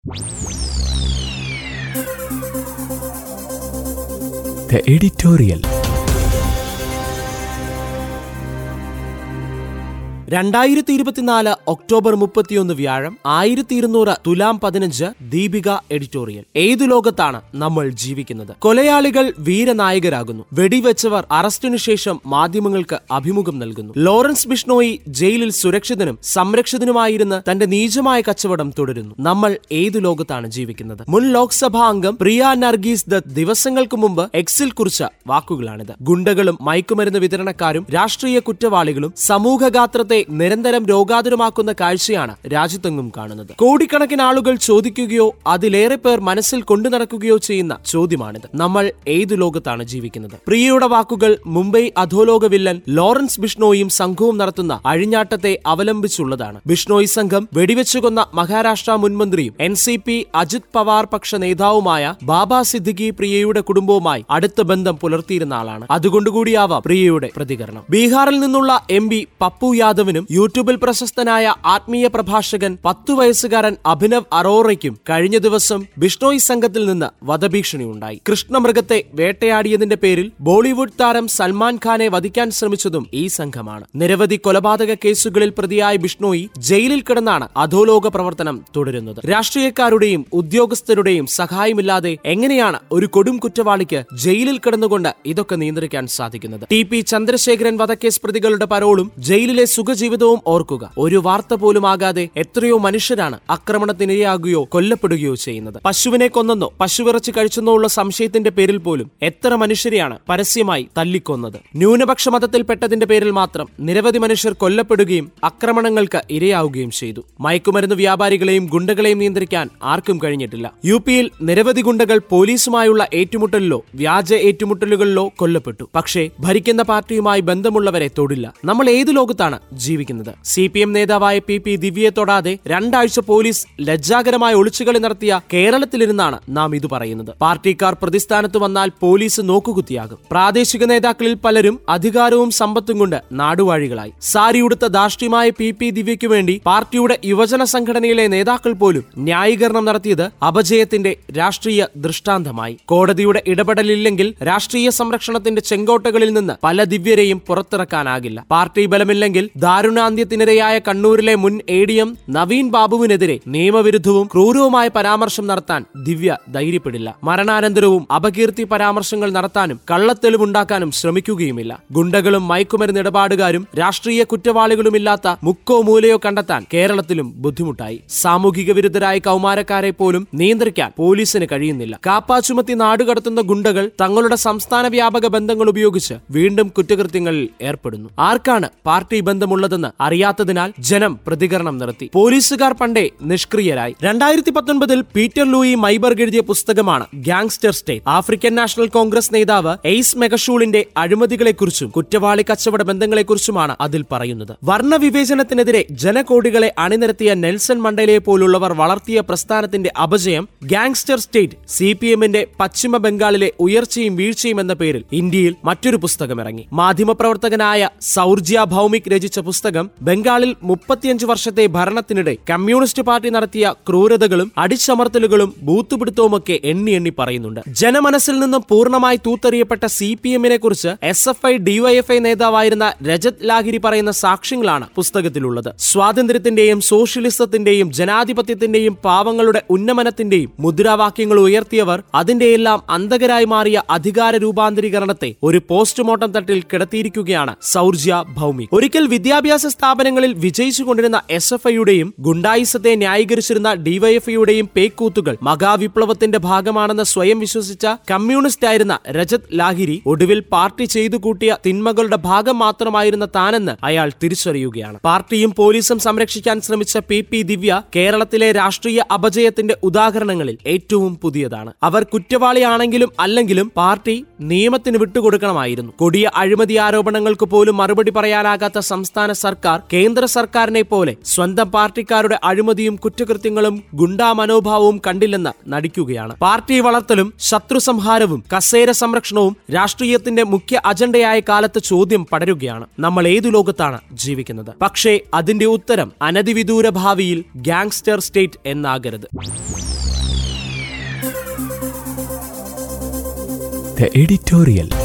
The editorial. 2024 October 31 വ്യാഴം 1200 തുലാം 15 Deepika editorial. ഏതു ലോകത്താണ് നമ്മൾ ജീവിക്കുന്നത്? കൊലയാളികൾ വീരനായകരാകുന്നു. വെടിവെച്ചവർ അറസ്റ്റിനു ശേഷം മാധ്യമങ്ങൾക്ക് അഭിമുഖം നൽകുന്നു. ലോറൻസ് ബിഷ്ണോയി ജയിലിൽ സുരക്ഷിതനും സംരക്ഷിതനുമായിരുന്ന് തന്റെ നീചമായ കച്ചവടം തുടരുന്നു. നമ്മൾ ഏതു ലോകത്താണ് ജീവിക്കുന്നത്? മുൻ ലോക്സഭാ അംഗം പ്രിയ നർഗീസ് ദത്ത് ദിവസങ്ങൾക്ക് മുമ്പ് എക്സിൽ കുറിച്ച വാക്കുകളാണിത്. ഗുണ്ടകളും മയക്കുമരുന്ന് വിതരണക്കാരും രാഷ്ട്രീയ കുറ്റവാളികളും സമൂഹഗാത്രത്തെ നിരന്തരം രോഗാതുരമാക്കുന്ന കാഴ്ചയാണ് രാജ്യത്തെങ്ങും കാണുന്നത്. കോടിക്കണക്കിന് ആളുകൾ ചോദിക്കുകയോ അതിലേറെ പേർ മനസ്സിൽ കൊണ്ടു നടക്കുകയോ ചെയ്യുന്ന ചോദ്യമാണിത്. നമ്മൾ ഏതു ലോകത്താണ് ജീവിക്കുന്നത്? പ്രിയയുടെ വാക്കുകൾ മുംബൈ അധോലോക വില്ലൻ ലോറൻസ് ബിഷ്ണോയും സംഘവും നടത്തുന്ന അഴിഞ്ഞാട്ടത്തെ അവലംബിച്ചുള്ളതാണ്. ബിഷ്ണോയി സംഘം വെടിവെച്ചുകൊന്ന മഹാരാഷ്ട്ര മുൻമന്ത്രിയും NCP അജിത് പവാർ പക്ഷ നേതാവുമായ ബാബ സിദ്ദിഖി പ്രിയയുടെ കുടുംബവുമായി അടുത്ത ബന്ധം പുലർത്തിയിരുന്ന ആളാണ്. അതുകൊണ്ടുകൂടിയാവാം പ്രിയയുടെ പ്രതികരണം. ബീഹാറിൽ നിന്നുള്ള MP പപ്പു യാദവിനും യൂട്യൂബിൽ പ്രശസ്തനായ ആത്മീയ പ്രഭാഷകൻ 10 വയസ്സുകാരൻ അഭിനവ് അറോറയ്ക്കും കഴിഞ്ഞ ദിവസം ബിഷ്ണോയി സംഘത്തിൽ നിന്ന് വധഭീഷണി ഉണ്ടായി. കൃഷ്ണമൃഗത്തെ വേട്ടയാടിയതിന്റെ പേരിൽ ബോളിവുഡ് താരം സൽമാൻ ഖാനെ വധിക്കാൻ ശ്രമിച്ചതും ഈ സംഘമാണ്. നിരവധി കൊലപാതക കേസുകളിൽ പ്രതിയായ ബിഷ്ണോയി ജയിലിൽ കിടന്നാണ് അധോലോക പ്രവർത്തനം തുടരുന്നത്. രാഷ്ട്രീയക്കാരുടെയും ഉദ്യോഗസ്ഥരുടെയും സഹായമില്ലാതെ എങ്ങനെയാണ് ഒരു കൊടും കുറ്റവാളിക്ക് ജയിലിൽ കിടന്നുകൊണ്ട് ഇതൊക്കെ നിയന്ത്രിക്കാൻ സാധിക്കുന്നത്? TP ചന്ദ്രശേഖരൻ വധക്കേസ് പ്രതികളുടെ പരോളും ജയിലിലെ സുഖജീവിതവും ഓർക്കുക. ഒരു വാർത്ത പോലും ആകാതെ എത്രയോ മനുഷ്യരാണ് ആക്രമണത്തിനിരയാകുകയോ കൊല്ലപ്പെടുകയോ ചെയ്യുന്നത്. പശുവിനെ കൊന്നെന്നോ പശുവിറച്ചി കഴിച്ചെന്നോ ഉള്ള സംശയത്തിന്റെ പേരിൽ പോലും എത്ര മനുഷ്യരെയാണ് പരസ്യമായി തല്ലിക്കൊന്നത്? ന്യൂനപക്ഷ മതത്തിൽപ്പെട്ടതിന്റെ പേരിൽ മാത്രം നിരവധി മനുഷ്യർ കൊല്ലപ്പെടുകയും ആക്രമണങ്ങൾക്ക് ഇരയാവുകയും ചെയ്തു. മയക്കുമരുന്ന് വ്യാപാരികളെയും ഗുണ്ടകളെയും നിയന്ത്രിക്കാൻ ആർക്കും കഴിഞ്ഞിട്ടില്ല. UPയിൽ നിരവധി ഗുണ്ടകൾ പോലീസുമായുള്ള ഏറ്റുമുട്ടലിലോ വ്യാജ ഏറ്റുമുട്ടലുകളിലോ കൊല്ലപ്പെട്ടു. പക്ഷേ ഭരിക്കുന്ന പാർട്ടിയുമായി ബന്ധമുള്ളവരെ തൊടില്ല. നമ്മൾ ഏതു ലോകത്താണ് ജീവിക്കുന്നത്? CPM നേതാവായ PP ദിവ്യയെ തൊടാതെ 2 ആഴ്ച പോലീസ് ലജ്ജാകരമായ ഒളിച്ചുകളി നടത്തിയ കേരളത്തിലിരുന്നാണ് നാം ഇത് പറയുന്നത്. പാർട്ടിക്കാർ പ്രതിസ്ഥാനത്ത് വന്നാൽ പോലീസ് നോക്കുകുത്തിയാകും. പ്രാദേശിക നേതാക്കളിൽ പലരും അധികാരവും സമ്പത്തും കൊണ്ട് നാടുവാഴികളായി. സാരിയുടുത്ത ധാർഷ്ട്യമായ PP ദിവ്യയ്ക്കു വേണ്ടി പാർട്ടിയുടെ യുവജന സംഘടനയിലെ നേതാക്കൾ പോലും ന്യായീകരണം നടത്തിയത് അപജയത്തിന്റെ രാഷ്ട്രീയ ദൃഷ്ടാന്തമായി. കോടതിയുടെ ഇടപെടലില്ലെങ്കിൽ രാഷ്ട്രീയ സംരക്ഷണത്തിന്റെ ചെങ്കോട്ടകളിൽ നിന്ന് പല ദിവ്യരെയും പുറത്തിറക്കാനാകില്ല. പാർട്ടി ബലമില്ലെങ്കിൽ ദാരുണാന്ത്യത്തിനിരയായ കണ്ണൂരിലെ മുൻ ADM നവീൻ ബാബുവിനെതിരെ നിയമവിരുദ്ധവും ക്രൂരവുമായ പരാമർശം നടത്താൻ ദിവ്യ ധൈര്യപ്പെടില്ല. മരണാനന്തരവും അപകീർത്തി പരാമർശങ്ങൾ നടത്താനും കള്ളത്തെളിവുണ്ടാക്കാനും ശ്രമിക്കുകയുമില്ല. ഗുണ്ടകളും മയക്കുമരുന്ന് ഇടപാടുകാരും രാഷ്ട്രീയ കുറ്റവാളികളുമില്ലാത്ത മുക്കോ മൂലയോ കണ്ടെത്താൻ കേരളത്തിലും ബുദ്ധിമുട്ടായി. സാമൂഹിക വിരുദ്ധരായ കൗമാരക്കാരെ പോലും നിയന്ത്രിക്കാൻ പോലീസിന് കഴിയുന്നില്ല. കാപ്പ ചുമത്തി നാടുകടത്തുന്ന ഗുണ്ടകൾ തങ്ങളുടെ സംസ്ഥാന വ്യാപക ബന്ധങ്ങൾ ഉപയോഗിച്ച് വീണ്ടും കുറ്റകൃത്യങ്ങളിൽ ഏർപ്പെടുന്നു. ആർക്കാണ് പാർട്ടി ബന്ധമുള്ളതെന്ന് അറിയാത്തതിനാൽ ജനം പ്രതികരണം നടത്തി. പോലീസുകാർ പണ്ടേ നിഷ്ക്രിയരായി. 2019 പീറ്റർ ലൂയി മൈബർഗ് എഴുതിയ പുസ്തകമാണ് gangster state. African national Congress നേതാവ് എയ്സ് മെഗഷൂളിന്റെ അഴിമതികളെക്കുറിച്ചും കുറ്റവാളി കച്ചവട ബന്ധങ്ങളെക്കുറിച്ചുമാണ് അതിൽ പറയുന്നത്. വർണ്ണവിവേചനത്തിനെതിരെ ജനകോടികളെ അണിനിരത്തിയ നെൽസൺ മണ്ടേലയെ പോലുള്ളവർ വളർത്തിയ പ്രസ്ഥാനത്തിന്റെ അപജയം ഗാങ്സ്റ്റർ സ്റ്റേറ്റ് CPMന്റെ പശ്ചിമ ബംഗാളിലെ ഉയർച്ചയും വീഴ്ചയും എന്ന പേരിൽ ഇന്ത്യയിൽ മറ്റൊരു പുസ്തകം ഇറങ്ങി. മാധ്യമപ്രവർത്തകനായ സൗർജ്യ ഭൗമിക് രചിച്ച പുസ്തകം ബംഗാളിൽ 35 വർഷത്തെ ഭരണത്തിനിടെ കമ്മ്യൂണിസ്റ്റ് പാർട്ടി നടത്തിയ ക്രൂരതകളും അടിച്ചമർത്തലുകളും ബൂത്തുപിടുത്തവുമൊക്കെ എണ്ണി പറയുന്നുണ്ട്. ജനമനസ്സിൽ നിന്നും പൂർണ്ണമായി തൂത്തെറിയപ്പെട്ട CPMനെ കുറിച്ച് SFI DYFI നേതാവായിരുന്ന രജത് ലാഹിരി പറയുന്ന സാക്ഷ്യങ്ങളാണ് പുസ്തകത്തിലുള്ളത്. സ്വാതന്ത്ര്യത്തിന്റെയും സോഷ്യലിസത്തിന്റെയും ജനാധിപത്യത്തിന്റെയും പാവങ്ങളുടെ ഉന്നമനത്തിന്റെയും മുദ്രാവാക്യങ്ങൾ ഉയർത്തിയവർ അതിന്റെയെല്ലാം അന്തകരായി മാറിയ അധികാര രൂപാന്തരീകരണത്തെ ഒരു പോസ്റ്റ്മോർട്ടം തട്ടിൽ കിടത്തിയിരിക്കുകയാണ് സൗർജ്യ ഭൗമിക്. ഒരിക്കൽ വിദ്യാഭ്യാസ സ്ഥാപനങ്ങളിൽ വിജയിച്ചുകൊണ്ടിരുന്ന SFIയുടെയും ഗുണ്ടായിസത്തെ ന്യായീകരിച്ചിരുന്ന DYFIയുടെയും പേക്കൂത്തുകൾ മഹാവിപ്ലവത്തിന്റെ ഭാഗമാണെന്ന് സ്വയം വിശ്വസിച്ച കമ്മ്യൂണിസ്റ്റ് ആയിരുന്ന രജത് ലാഹിരി ഒടുവിൽ പാർട്ടി ചെയ്തു കൂട്ടിയ തിന്മകളുടെ ഭാഗം മാത്രമായിരുന്ന താനെന്ന് അയാൾ തിരിച്ചറിയുകയാണ്. പാർട്ടിയും പോലീസും സംരക്ഷിക്കാൻ ശ്രമിച്ച PP ദിവ്യ കേരളത്തിലെ രാഷ്ട്രീയ അപജയത്തിന്റെ ഉദാഹരണങ്ങളിൽ ഏറ്റവും പുതിയതാണ്. അവർ കുറ്റവാളിയാണെങ്കിലും അല്ലെങ്കിലും പാർട്ടി നിയമത്തിന് വിട്ടുകൊടുക്കണമായിരുന്നു. കൊടിയ അഴിമതി ആരോപണങ്ങൾക്ക് പോലും മറുപടി പറയാനാകാത്ത സംസ്ഥാന സർക്കാർ കേന്ദ്ര സർക്കാരിനെ പോലെ സ്വന്തം പാർട്ടിക്കാരുടെ അഴിമതിയും കുറ്റകൃത്യങ്ങളും ഗുണ്ടാ മനോഭാവവും കണ്ടില്ലെന്ന് നടിക്കുകയാണ്. പാർട്ടി വളർത്തലും ശത്രു സംഹാരവും കസേര സംരക്ഷണവും രാഷ്ട്രീയത്തിന്റെ മുഖ്യ അജണ്ടയായ കാലത്ത് ചോദ്യം പടരുകയാണ്. നമ്മൾ ഏതു ലോകത്താണ് ജീവിക്കുന്നത്? പക്ഷേ അതിന്റെ ഉത്തരം അനധിവിദൂര ഭാവിയിൽ ഗാങ്സ്റ്റർ സ്റ്റേറ്റ് എന്നാകരുത്. The editorial.